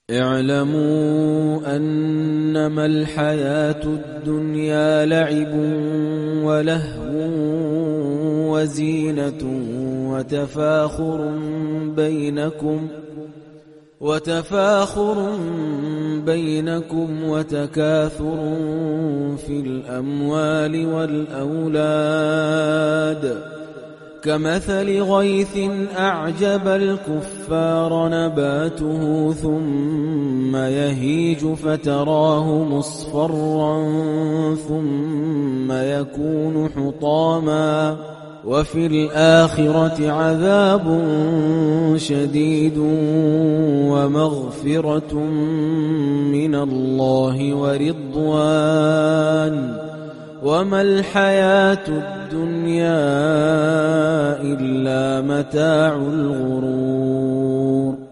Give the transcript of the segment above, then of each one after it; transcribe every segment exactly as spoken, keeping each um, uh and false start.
اعلموا أنما الحياة الدنيا لعب ولهو وزينة وتفاخر بينكم وتفاخر بينكم وتكاثر في الأموال والأولاد كمثل غيث أعجب الكفار نباته ثم يهيج فتراه مصفرا ثم يكون حطاما وفي الآخرة عذاب شديد ومغفرة من الله ورضوان وما الحياة الدنيا إلا متاع الغرور.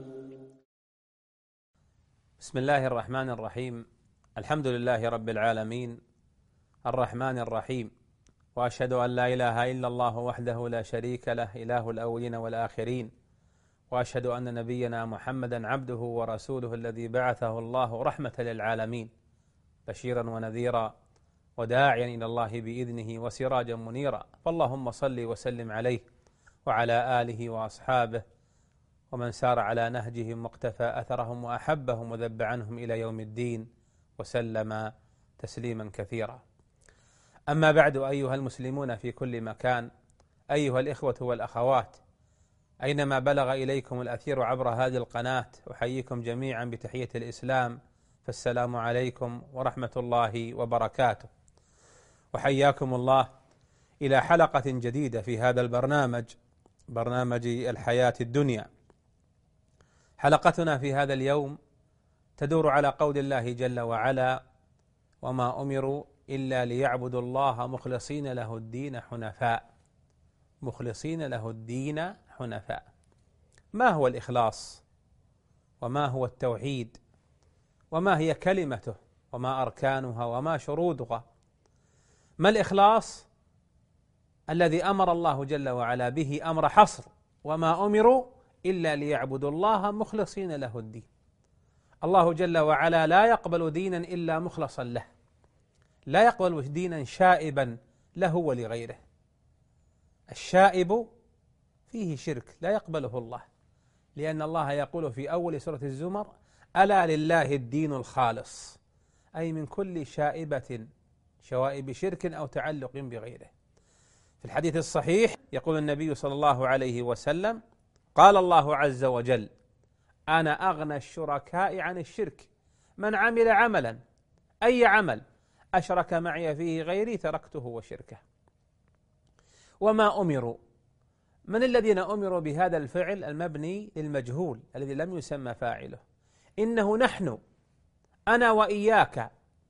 بسم الله الرحمن الرحيم. الحمد لله رب العالمين الرحمن الرحيم، وأشهد أن لا إله إلا الله وحده لا شريك له إله الأولين والآخرين، وأشهد أن نبينا محمدا عبده ورسوله الذي بعثه الله رحمة للعالمين بشيرا ونذيرا وداعيا إلى الله بإذنه وسراجا منيرا، فاللهم صل وسلم عليه وعلى آله وأصحابه ومن سار على نهجهم واقتفى أثرهم وأحبهم وذب عنهم إلى يوم الدين وسلم تسليما كثيرا. أما بعد، أيها المسلمون في كل مكان، أيها الإخوة والأخوات، أينما بلغ إليكم الأثير عبر هذه القناة، أحييكم جميعا بتحية الإسلام، فالسلام عليكم ورحمة الله وبركاته. وحياكم الله إلى حلقة جديدة في هذا البرنامج، برنامج الحياة الدنيا. حلقتنا في هذا اليوم تدور على قول الله جل وعلا: وما أمروا إلا ليعبدوا الله مخلصين له الدين حنفاء. مخلصين له الدين حنفاء. ما هو الإخلاص؟ وما هو التوحيد؟ وما هي كلمته؟ وما أركانها؟ وما شروطها؟ ما الإخلاص الذي أمر الله جل وعلا به أمر حصر؟ وما أمروا إلا ليعبدوا الله مخلصين له الدين. الله جل وعلا لا يقبل دينا إلا مخلصا له، لا يقبل دينا شائبا له ولغيره. الشائب فيه شرك لا يقبله الله، لأن الله يقول في أول سورة الزمر: ألا لله الدين الخالص، أي من كل شائبة، شوائب شرك أو تعلق بغيره. في الحديث الصحيح يقول النبي صلى الله عليه وسلم: قال الله عز وجل: أنا أغنى الشركاء عن الشرك، من عمل عملا، أي عمل، أشرك معي فيه غيري تركته وشركه. وما أمروا، من الذين أمروا بهذا الفعل المبني للمجهول الذي لم يسمى فاعله؟ إنه نحن، أنا وإياك،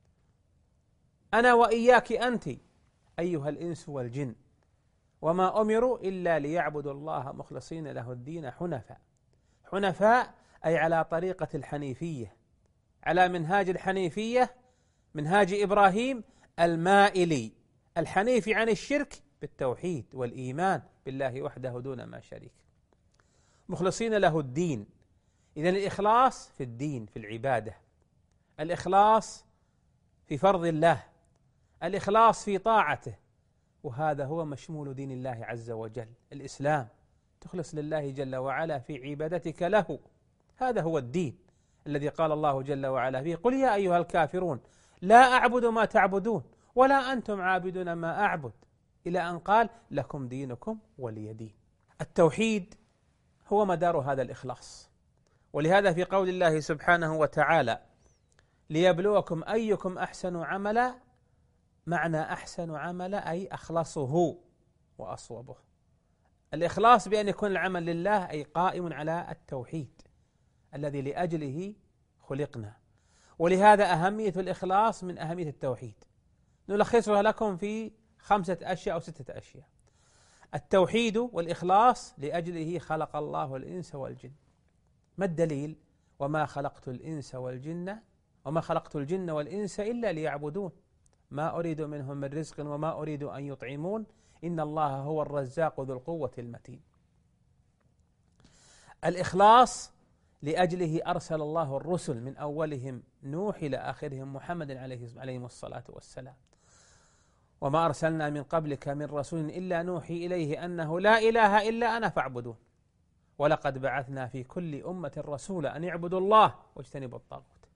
أنا وإياك أنت أيها الإنس والجن. وما أمروا إلا ليعبدوا الله مخلصين له الدين حنفاء. حنفاء أي على طريقة الحنيفية، على منهاج الحنيفية، منهاج إبراهيم المائلي الحنيف عن الشرك بالتوحيد والإيمان بالله وحده دون ما شريك. مخلصين له الدين، إذن الإخلاص في الدين، في العبادة، الإخلاص في فرض الله، الإخلاص في طاعته، وهذا هو مشمول دين الله عز وجل الإسلام. تخلص لله جل وعلا في عبادتك له، هذا هو الدين الذي قال الله جل وعلا فيه: قل يا أيها الكافرون لا أعبد ما تعبدون ولا أنتم عابدون ما أعبد، إلى أن قال: لكم دينكم ولي دين. التوحيد هو مدار هذا الإخلاص، ولهذا في قول الله سبحانه وتعالى: ليبلوكم أيكم أحسن عملا، معنى أحسن عملا أي أخلصه وأصوبه. الإخلاص بأن يكون العمل لله، أي قائم على التوحيد الذي لأجله خلقنا. ولهذا أهمية الإخلاص من أهمية التوحيد، نلخصها لكم في خمسة أشياء أو ستة أشياء. التوحيد والإخلاص لأجله خلق الله الإنس والجن. ما الدليل؟ وما خلقت الإنس والجن وما خلقت الجن والإنس إلا ليعبدون ما أريد منهم من رزق وما أريد أن يطعمون إن الله هو الرزاق ذو القوة المتين. الإخلاص لأجله أرسل الله الرسل من أولهم نوح إلى آخرهم محمد عليه الصلاة والسلام. وما أرسلنا من قبلك من رسول إلا نوحي إليه أنه لا إله إلا أنا فاعبدون ولقد بعثنا في كل أمة رسولا أن يعبدوا الله واجتنبوا الطاغوت.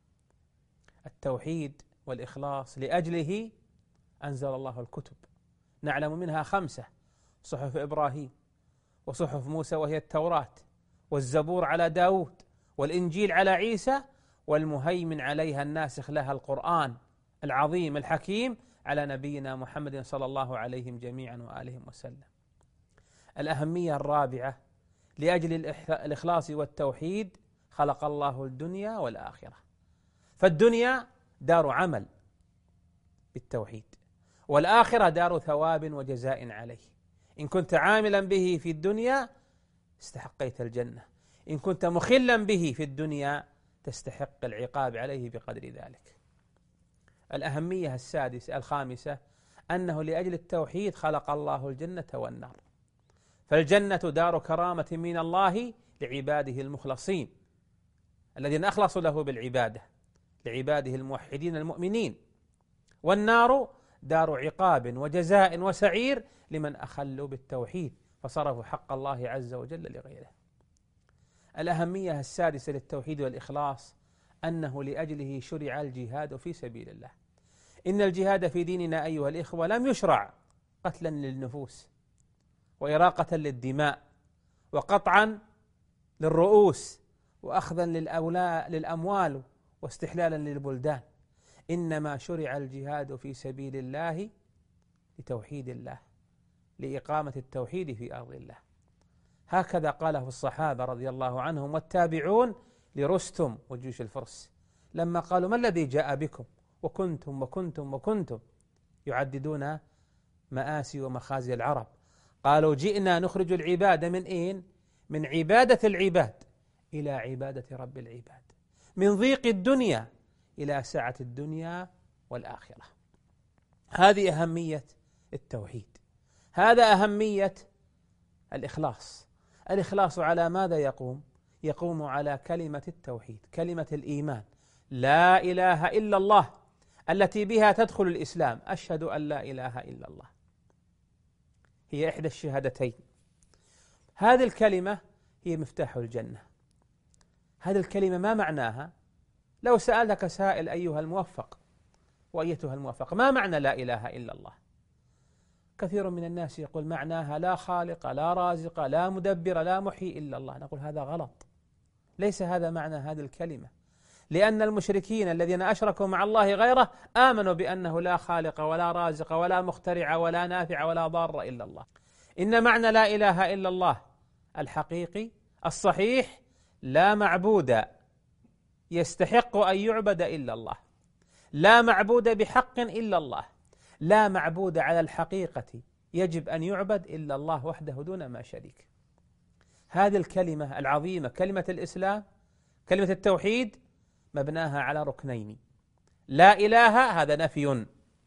التوحيد والإخلاص لأجله أنزل الله الكتب، نعلم منها خمسة: صحف إبراهيم، وصحف موسى وهي التوراة، والزبور على داود، والإنجيل على عيسى، والمهيمن عليها الناسخ لها القرآن العظيم الحكيم على نبينا محمد صلى الله عليهم جميعا وآلهم وسلم. الأهمية الرابعة: لأجل الإخلاص والتوحيد خلق الله الدنيا والآخرة. فالدنيا دار عمل بالتوحيد، والآخرة دار ثواب وجزاء عليه. إن كنت عاملا به في الدنيا استحقيت الجنة، إن كنت مخلا به في الدنيا تستحق العقاب عليه بقدر ذلك. الأهمية السادسة الخامسة: أنه لأجل التوحيد خلق الله الجنة والنار. فالجنة دار كرامة من الله لعباده المخلصين الذين أخلصوا له بالعبادة، لعباده الموحدين المؤمنين، والنار دار عقاب وجزاء وسعير لمن أخلوا بالتوحيد فصرفوا حق الله عز وجل لغيره. الأهمية السادسة للتوحيد والإخلاص: أنه لأجله شرع الجهاد في سبيل الله. إن الجهاد في ديننا أيها الإخوة لم يشرع قتلا للنفوس وإراقة للدماء وقطعا للرؤوس وأخذا للأموال واستحلالا للبلدان، إنما شرع الجهاد في سبيل الله لتوحيد الله، لإقامة التوحيد في أرض الله. هكذا قاله الصحابة رضي الله عنهم والتابعون لرستم وجيوش الفرس لما قالوا: ما الذي جاء بكم وكنتم وكنتم وكنتم، يعددون مآسي ومخازي العرب. قالوا: جئنا نخرج العباد من إين؟ من عبادة العباد إلى عبادة رب العباد، من ضيق الدنيا إلى سعة الدنيا والآخرة. هذه أهمية التوحيد، هذا أهمية الإخلاص. الإخلاص على ماذا يقوم؟ يقوم على كلمة التوحيد، كلمة الإيمان، لا إله إلا الله، التي بها تدخل الإسلام. أشهد أن لا إله إلا الله، هي إحدى الشهادتين. هذه الكلمة هي مفتاح الجنة. هذه الكلمة ما معناها؟ لو سألك سائل أيها الموفق وأيتها الموفق، ما معنى لا إله إلا الله؟ كثير من الناس يقول معناها لا خالق لا رازق لا مدبر لا محيي إلا الله. نقول هذا غلط، ليس هذا معنى هذه الكلمة، لأن المشركين الذين أشركوا مع الله غيره آمنوا بأنه لا خالق ولا رازق ولا مخترع ولا نافع ولا ضار إلا الله. إن معنى لا إله إلا الله الحقيقي الصحيح: لا معبود يستحق أن يعبد إلا الله، لا معبود بحق إلا الله، لا معبود على الحقيقة يجب أن يعبد إلا الله وحده دون ما شريك. هذه الكلمة العظيمة كلمة الإسلام، كلمة التوحيد، مبناها على ركنين: لا إله هذا نفي،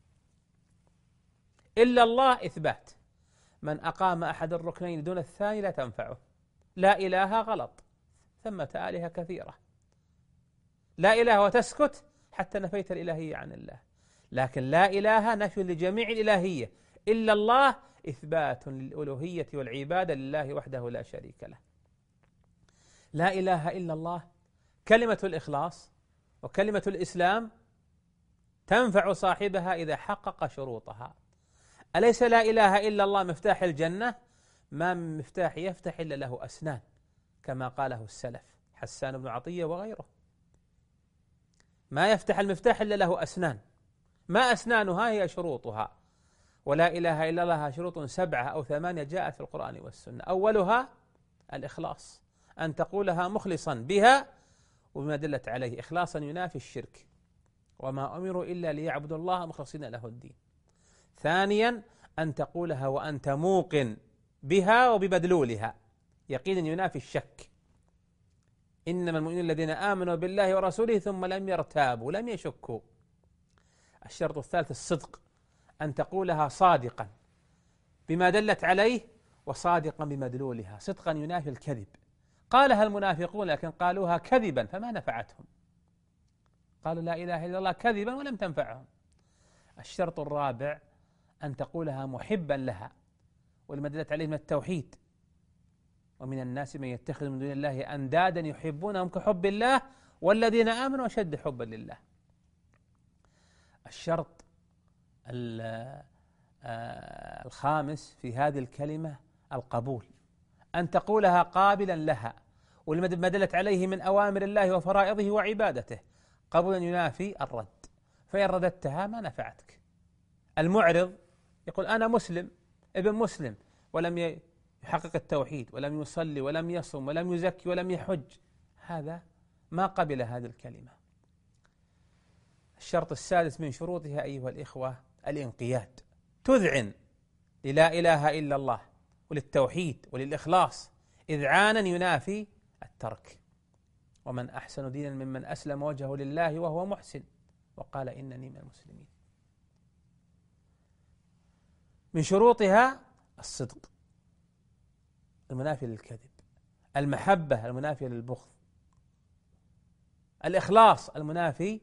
إلا الله إثبات. من أقام أحد الركنين دون الثاني لا تنفعه. لا إله غلط، ثمة آلهة كثيرة. لا إله وتسكت حتى نفيت الإلهية عن الله، لكن لا إله نفي لجميع الإلهية، إلا الله إثبات للألوهية والعبادة لله وحده لا شريك له. لا إله إلا الله كلمة الإخلاص وكلمة الإسلام تنفع صاحبها إذا حقق شروطها. أليس لا إله إلا الله مفتاح الجنة؟ ما من مفتاح يفتح إلا له أسنان، كما قاله السلف حسان بن عطية وغيره. ما يفتح المفتاح إلا له أسنان، ما أسنانها؟ هي شروطها. ولا إله إلا الله شروط سبعة أو ثمانية جاءت في القرآن والسنة. أولها الإخلاص، أن تقولها مخلصا بها وبما دلت عليه. إخلاصا ينافي الشرك، وما أمروا إلا ليعبدوا الله مخلصين له الدين. ثانيا أن تقولها وأنت موقن بها وبمدلولها، يقينا ينافي الشك. إنما المؤمنون الذين آمنوا بالله ورسوله ثم لم يرتابوا لم يشكوا. الشرط الثالث الصدق، أن تقولها صادقا بما دلت عليه وصادقا بمدلولها. صدقا ينافي الكذب، قالها المنافقون لكن قالوها كذبا فما نفعتهم، قالوا لا إله إلا الله كذبا ولم تنفعهم. الشرط الرابع أن تقولها محبا لها، ولما دلت عليه من التوحيد: ومن الناس من يتخذ من دون الله أندادا يحبونهم كحب الله والذين آمنوا أشد حبا لله. الشرط الخامس في هذه الكلمة القبول، أن تقولها قابلا لها، ولما دلت عليه من أوامر الله وفرائضه وعبادته، قبولا ينافي الرد، فإن رددتها ما نفعتك. المعرض يقول أنا مسلم ابن مسلم ولم يحقق التوحيد ولم يصلي ولم يصم ولم يزكي ولم يحج، هذا ما قبل هذه الكلمة. الشرط السادس من شروطها أيها الإخوة الانقياد، تذعن للا إله إلا الله وللتوحيد وللإخلاص إذعانا ينافي الترك. ومن أحسن دينا ممن أسلم وجهه لله وهو محسن وقال إنني من المسلمين. من شروطها الصدق المنافي للكذب، المحبة المنافية للبغض، الإخلاص المنافي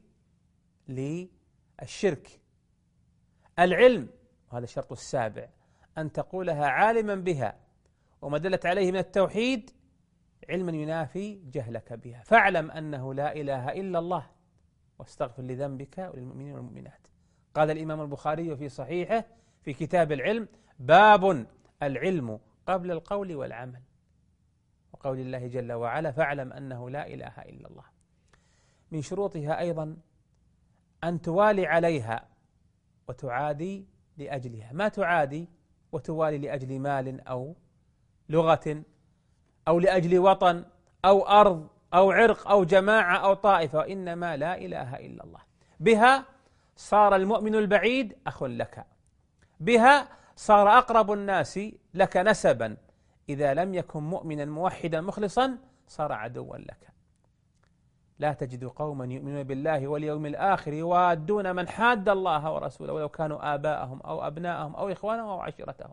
للشرك، العلم وهذا الشرط السابع أن تقولها عالما بها وما دلت عليه من التوحيد علما ينافي جهلك بها، فاعلم أنه لا إله إلا الله واستغفر لذنبك وللمؤمنين والمؤمنات. قال الإمام البخاري في صحيحه في كتاب العلم: باب العلم قبل القول والعمل، وقول الله جل وعلا: فاعلم أنه لا إله إلا الله. من شروطها أيضا أن توالي عليها وتعادي لأجلها، ما تعادي وتوالي لأجل مال أو لغة أو لأجل وطن أو أرض أو عرق أو جماعة أو طائفة، وإنما لا إله إلا الله. بها صار المؤمن البعيد أخ لك، بها صار أقرب الناس لك نسبا، إذا لم يكن مؤمنا موحدا مخلصا صار عدوا لك. لا تجد قوما يؤمنون بالله واليوم الآخر يوادون من حاد الله ورسوله ولو كانوا آباءهم أو أبناءهم أو إخوانهم أو عشيرتهم.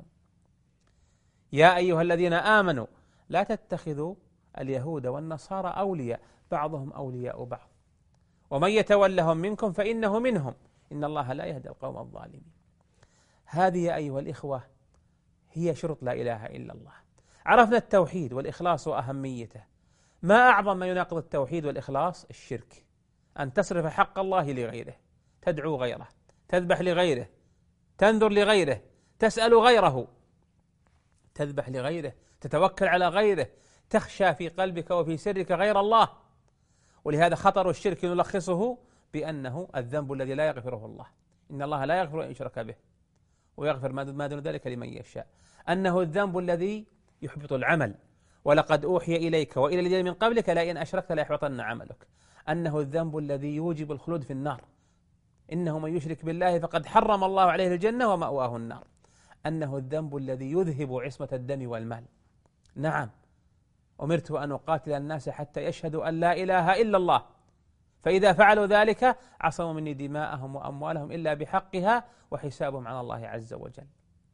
يا أيها الذين آمنوا لا تتخذوا اليهود والنصارى أولياء بعضهم أولياء بعض ومن يتولهم منكم فإنه منهم إن الله لا يهدي القوم الظالمين. هذه أيها الإخوة هي شروط لا إله إلا الله. عرفنا التوحيد والإخلاص وأهميته. ما أعظم ما يناقض التوحيد والإخلاص؟ الشرك، أن تصرف حق الله لغيره، تدعو غيره، تذبح لغيره، تنذر لغيره، تسأل غيره، تذبح لغيره، تتوكل على غيره، تخشى في قلبك وفي سرك غير الله. ولهذا خطر الشرك نلخصه بأنه الذنب الذي لا يغفره الله، إن الله لا يغفر أن يشرك به ويغفر ما دون ذلك لمن يشاء. أنه الذنب الذي يحبط العمل، ولقد أوحي إليك وإلى الذين من قبلك لئن أشركت ليحبطن عملك. أنه الذنب الذي يوجب الخلود في النار، إنه من يشرك بالله فقد حرم الله عليه الجنة ومأواه النار. أنه الذنب الذي يذهب عصمة الدم والمال. نعم، أمرت أن أقاتل الناس حتى يشهدوا أن لا إله إلا الله، فإذا فعلوا ذلك عصموا مني دماءهم وأموالهم إلا بحقها وحسابهم على الله عز وجل.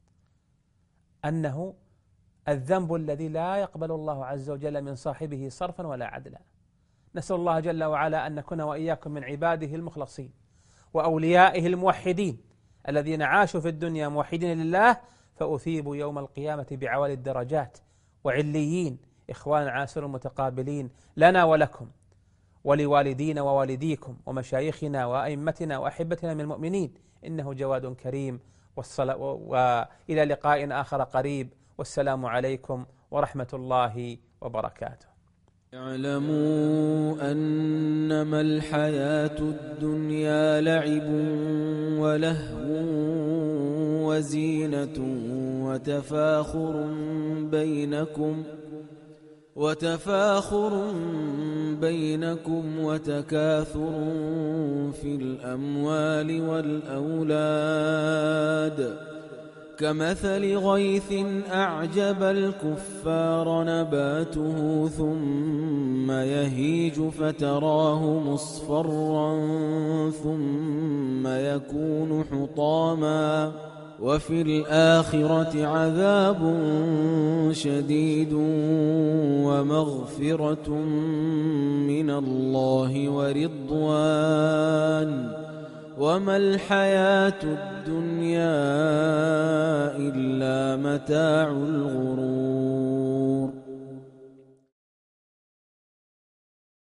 أنه الذنب الذي لا يقبل الله عز وجل من صاحبه صرفا ولا عدلا. نسأل الله جل وعلا أن نكون وإياكم من عباده المخلصين وأوليائه الموحدين الذين عاشوا في الدنيا موحدين لله فأثيبوا يوم القيامة بعوالي الدرجات وعليين، إخوان عاسر متقابلين لنا ولكم ولوالدينا ووالديكم ومشايخنا وأئمتنا وأحبتنا من المؤمنين، إنه جواد كريم. وإلى لقاء آخر قريب، والسلام عليكم ورحمة الله وبركاته. اعلموا أنما الحياة الدنيا لعب ولهو وزينة وتفاخر بينكم وتفاخر بينكم وتكاثر في الأموال والأولاد كمثل غيث أعجب الكفار نباته ثم يهيج فتراه مصفرا ثم يكون حطاما وفي الآخرة عذاب شديد ومغفرة من الله ورضوان وما الحياة الدنيا إلا متاع الغرور.